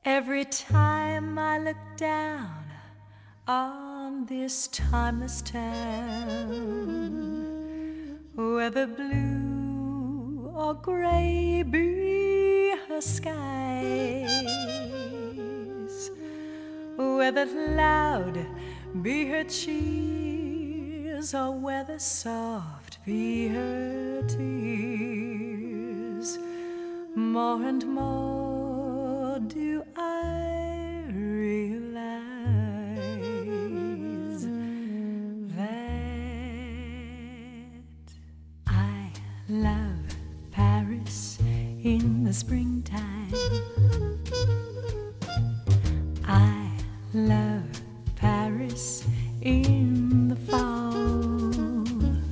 Every time I look down on this timeless town, whether blue or gray be her skies, whether loud be her cheers, or whether soft be her tears, more and more do I realize that I love Paris in the springtime. I love Paris in the fall.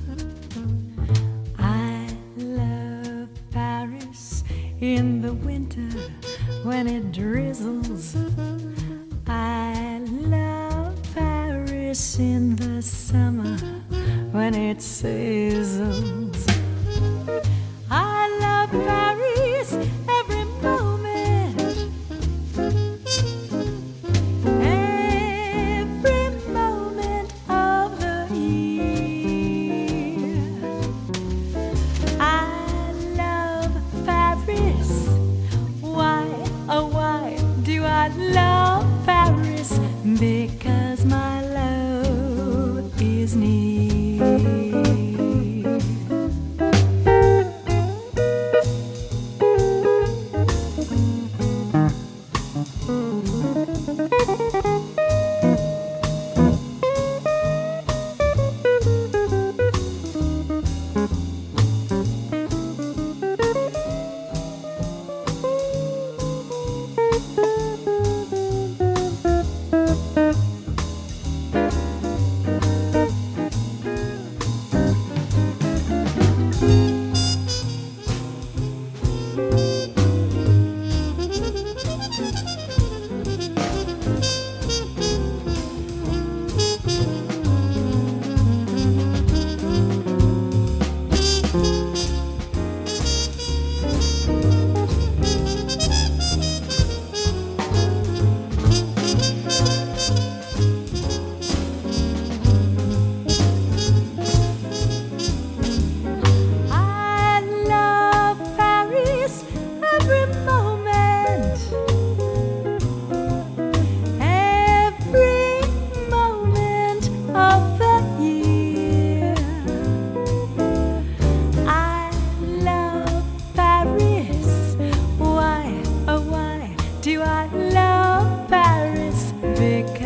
I love Paris in the winter when it drizzles. I love Paris in the summer when it sizzles. I love Paris every moment, every moment of the year. I love Paris. Why, oh why do I love Paris? Because my love is near. Do I love Paris? Because